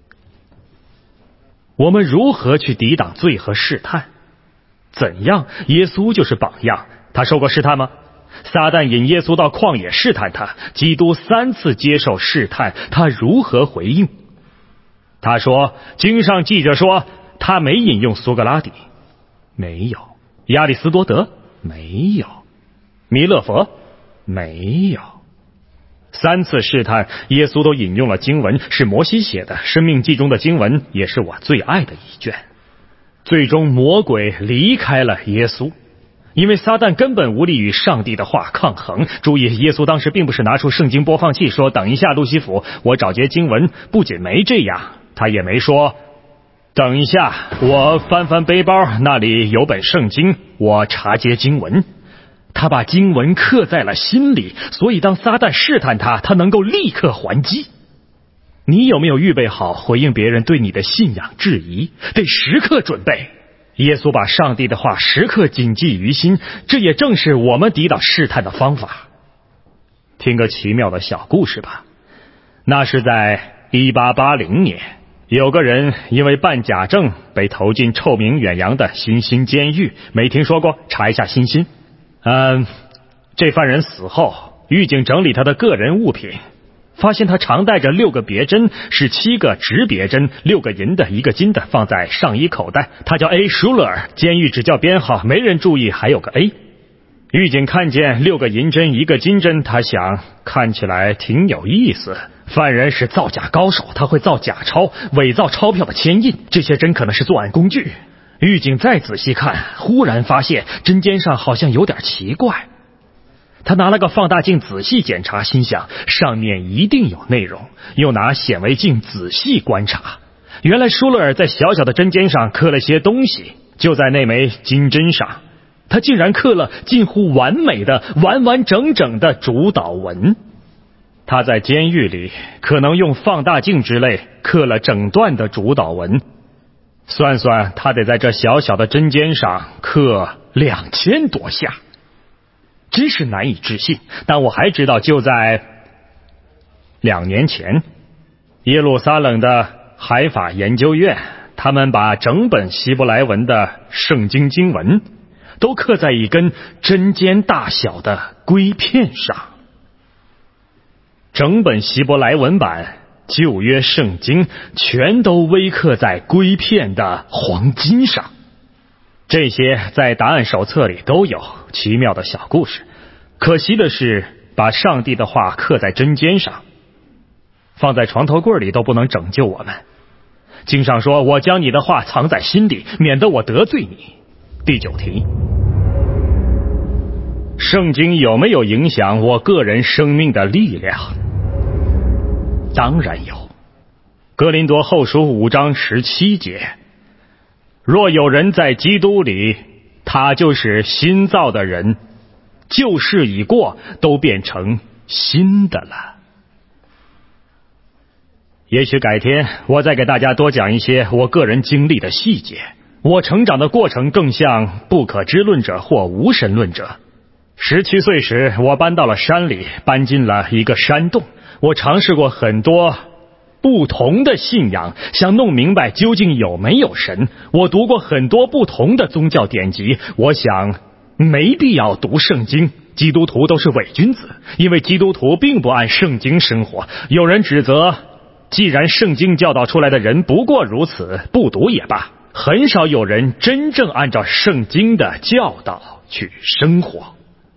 我们如何去抵挡罪和试探？怎样？耶稣就是榜样。他受过试探吗？撒旦引耶稣到旷野试探他，基督三次接受试探，他如何回应？他说，经上记着说，他没引用苏格拉底，没有；亚里斯多德，没有；弥勒佛，没有。三次试探，耶稣都引用了经文，是摩西写的，生命记中的经文也是我最爱的一卷。最终魔鬼离开了耶稣，因为撒旦根本无力与上帝的话抗衡。注意，耶稣当时并不是拿出圣经播放器说，等一下路西弗，我找节经文，不仅没这样，他也没说，等一下我翻翻背包，那里有本圣经，我查节经文。他把经文刻在了心里，所以当撒旦试探他，他能够立刻还击。你有没有预备好回应别人对你的信仰质疑？得时刻准备。耶稣把上帝的话时刻谨记于心，这也正是我们抵挡试探的方法。听个奇妙的小故事吧。那是在一八八零年，有个人因为办假证被投进臭名远扬的新兴监狱，没听说过？查一下新兴。嗯，这犯人死后，狱警整理他的个人物品，发现他常带着六个别针，是七个直别针，六个银的，一个金的，放在上衣口袋。他叫 A. 舒勒尔，监狱只叫编号，没人注意还有个 A。狱警看见六个银针，一个金针，他想看起来挺有意思。犯人是造假高手，他会造假钞，伪造钞票的签印，这些针可能是作案工具。狱警再仔细看，忽然发现针尖上好像有点奇怪。他拿了个放大镜仔细检查，心想上面一定有内容，又拿显微镜仔细观察。原来舒勒尔在小小的针尖上刻了些东西，就在那枚金针上，他竟然刻了近乎完美的完完整整的主导文。他在监狱里可能用放大镜之类刻了整段的主导文，算算他得在这小小的针尖上刻两千多下，真是难以置信。但我还知道，就在两年前，耶路撒冷的海法研究院，他们把整本希伯来文的圣经经文都刻在一根针尖大小的硅片上。整本希伯来文版旧约圣经全都微刻在硅片的黄金上。这些在答案手册里都有，奇妙的小故事。可惜的是，把上帝的话刻在针尖上，放在床头柜里都不能拯救我们。经上说，我将你的话藏在心里，免得我得罪你。第九题， 圣经有没有影响我个人生命的力量？当然有。哥林多后书五章十七节，若有人在基督里，他就是新造的人，旧事已过，都变成新的了。也许改天我再给大家多讲一些我个人经历的细节。我成长的过程更像不可知论者或无神论者。十七岁时，我搬到了山里，搬进了一个山洞。我尝试过很多不同的信仰，想弄明白究竟有没有神。我读过很多不同的宗教典籍，我想没必要读圣经，基督徒都是伪君子，因为基督徒并不按圣经生活。有人指责，既然圣经教导出来的人不过如此，不读也罢。很少有人真正按照圣经的教导去生活。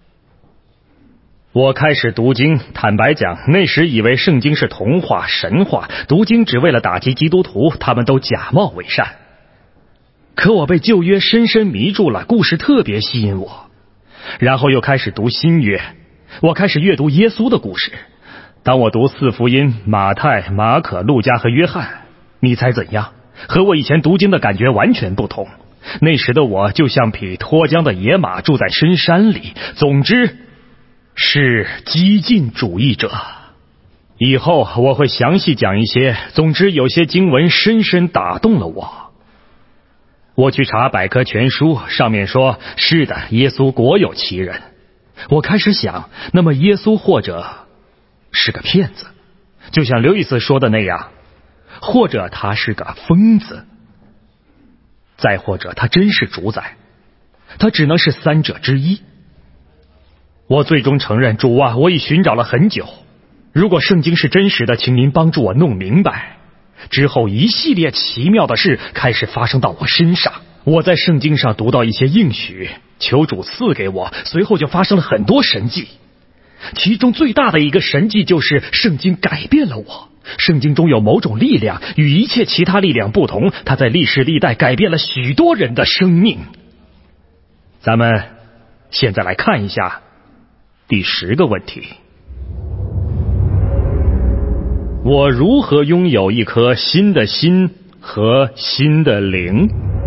我开始读经，坦白讲，那时以为圣经是童话神话，读经只为了打击基督徒，他们都假冒伪善。可我被旧约深深迷住了，故事特别吸引我。然后又开始读新约，我开始阅读耶稣的故事。当我读四福音，马太、马可、路加和约翰，你猜怎样？和我以前读经的感觉完全不同。那时的我就像匹脱缰的野马，住在深山里。总之是激进主义者。以后我会详细讲一些，总之有些经文深深打动了我。我去查百科全书，上面说是的，耶稣果有其人。我开始想，那么耶稣或者是个骗子，就像刘易斯说的那样，或者他是个疯子，再或者他真是主宰，他只能是三者之一。我最终承认，主啊，我已寻找了很久，如果圣经是真实的，请您帮助我弄明白。之后一系列奇妙的事开始发生到我身上，我在圣经上读到一些应许，求主赐给我，随后就发生了很多神迹。其中最大的一个神迹就是圣经改变了我。圣经中有某种力量与一切其他力量不同，它在历史历代改变了许多人的生命。咱们现在来看一下第十个问题：我如何拥有一颗新的心和新的灵？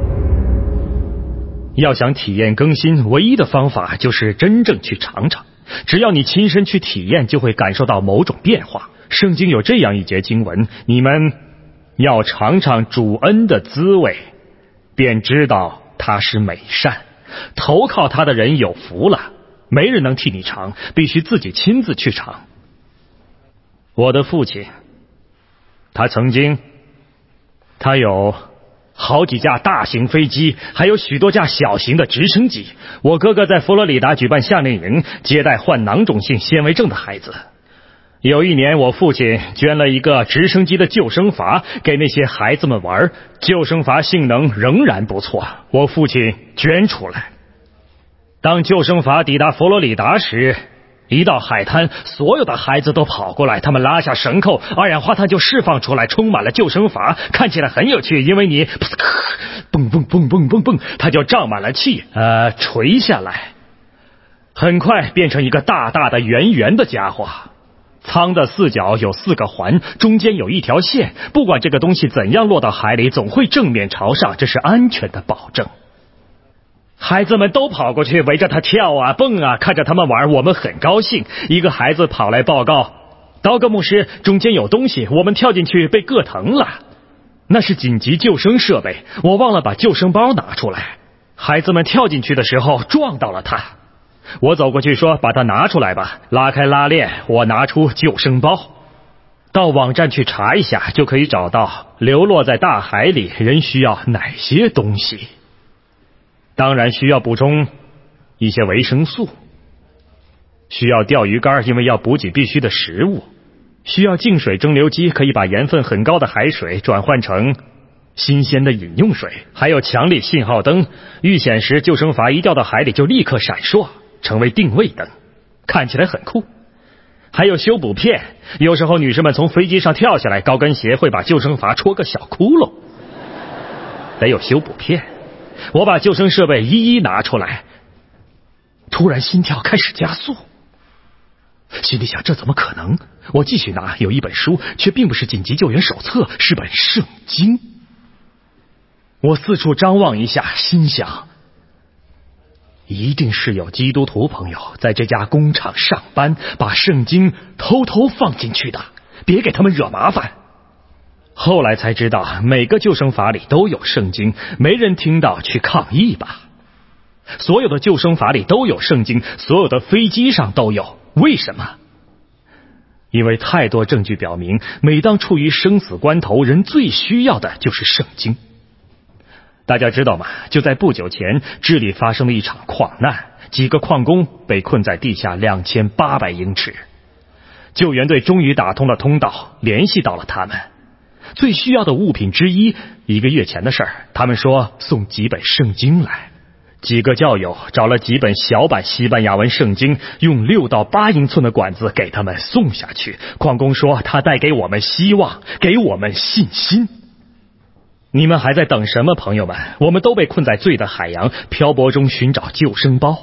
要想体验更新，唯一的方法就是真正去尝尝。只要你亲身去体验，就会感受到某种变化。圣经有这样一节经文：你们要尝尝主恩的滋味，便知道他是美善。投靠他的人有福了，没人能替你尝，必须自己亲自去尝。我的父亲，他曾经，他有好几架大型飞机，还有许多架小型的直升机。我哥哥在佛罗里达举办夏令营，接待患囊肿性纤维症的孩子。有一年，我父亲捐了一个直升机的救生筏给那些孩子们玩，救生筏性能仍然不错。我父亲捐出来。当救生筏抵达佛罗里达时，一到海滩，所有的孩子都跑过来，他们拉下绳扣，二氧化碳就释放出来，充满了救生筏，看起来很有趣，因为你蹦蹦蹦蹦蹦蹦，它就胀满了气，呃，垂下来，很快变成一个大大的圆圆的家伙。舱的四角有四个环，中间有一条线，不管这个东西怎样落到海里，总会正面朝上，这是安全的保证。孩子们都跑过去围着他跳啊蹦啊，看着他们玩，我们很高兴。一个孩子跑来报告：刀戈牧师，中间有东西，我们跳进去被硌疼了。那是紧急救生设备，我忘了把救生包拿出来。孩子们跳进去的时候撞到了它。我走过去说：把它拿出来吧。拉开拉链，我拿出救生包。到网站去查一下，就可以找到流落在大海里人需要哪些东西。当然需要补充一些维生素，需要钓鱼竿，因为要补给必须的食物，需要净水蒸馏机，可以把盐分很高的海水转换成新鲜的饮用水，还有强力信号灯，遇险时救生筏一掉到海里就立刻闪烁，成为定位灯，看起来很酷。还有修补片，有时候女士们从飞机上跳下来，高跟鞋会把救生筏戳个小窟窿，得有修补片。我把救生设备一一拿出来， 突然心跳开始加速。心里想，这怎么可能？我继续拿，有一本书，却并不是紧急救援手册，是本圣经。我四处张望一下，心想，一定是有基督徒朋友在这家工厂上班，把圣经偷偷放进去的，别给他们惹麻烦。后来才知道，每个救生筏里都有圣经，没人听到去抗议吧。所有的救生筏里都有圣经，所有的飞机上都有。为什么？因为太多证据表明，每当处于生死关头，人最需要的就是圣经。大家知道吗？就在不久前，智利发生了一场矿难，几个矿工被困在地下两千八百英尺。救援队终于打通了通道，联系到了他们。最需要的物品之一，一个月前的事儿，他们说送几本圣经来。几个教友找了几本小版西班牙文圣经，用六到八英寸的管子给他们送下去。矿工说，他带给我们希望，给我们信心。你们还在等什么，朋友们？我们都被困在罪的海洋，漂泊中寻找救生包。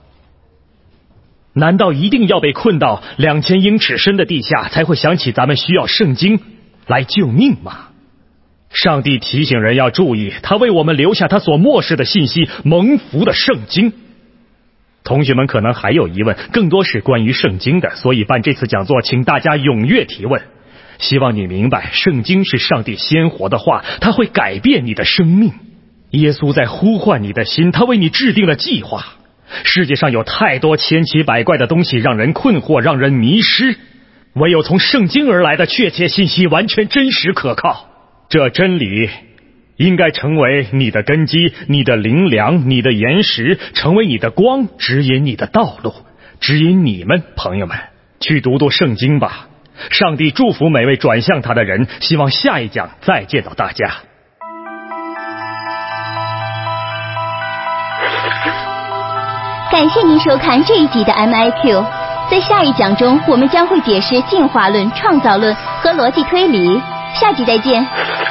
难道一定要被困到两千英尺深的地下，才会想起咱们需要圣经来救命吗？上帝提醒人要注意，他为我们留下他所漠视的信息，蒙福的圣经。同学们可能还有疑问，更多是关于圣经的，所以办这次讲座，请大家踊跃提问。希望你明白，圣经是上帝鲜活的话，它会改变你的生命。耶稣在呼唤你的心，他为你制定了计划。世界上有太多千奇百怪的东西让人困惑，让人迷失，唯有从圣经而来的确切信息完全真实可靠。这真理应该成为你的根基，你的灵粮，你的岩石，成为你的光，指引你的道路，指引你们，朋友们，去读读圣经吧。上帝祝福每位转向他的人，希望下一讲再见到大家。 感谢您收看这一集的 M I Q。 在下一讲中，我们将会解释进化论、创造论和逻辑推理。下集再见。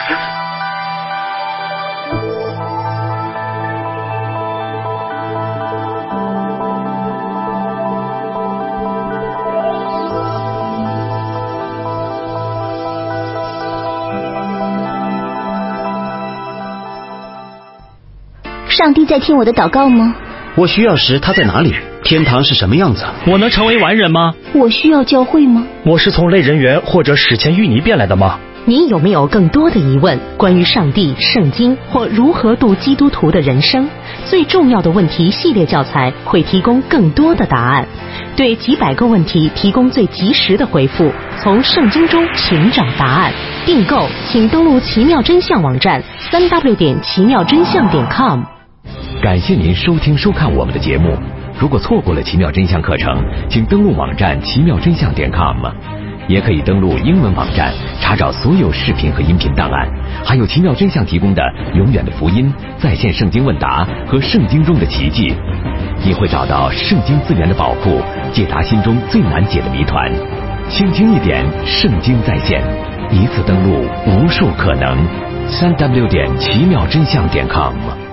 上帝在听我的祷告吗？ 我需要时他在哪里？天堂是什么样子？ 我能成为完人吗？ 我需要教会吗？ 我是从类人猿或者史前淤泥变来的吗？ 您有没有更多的疑问？关于上帝、圣经或如何度基督徒的人生？最重要的问题系列教材会提供更多的答案，对几百个问题提供最及时的回复，从圣经中寻找答案。订购请登录奇妙真相网站三 w 点奇妙真相点 com。 感谢您收听收看我们的节目。如果错过了奇妙真相课程，请登录网站奇妙真相点 com， 也可以登录英文网站查找所有视频和音频档案，还有奇妙真相提供的永远的福音、在线圣经问答和圣经中的奇迹。你会找到圣经资源的宝库，解答心中最难解的谜团。倾听一点圣经在线，一次登录无数可能。三 w 点奇妙真相点 com。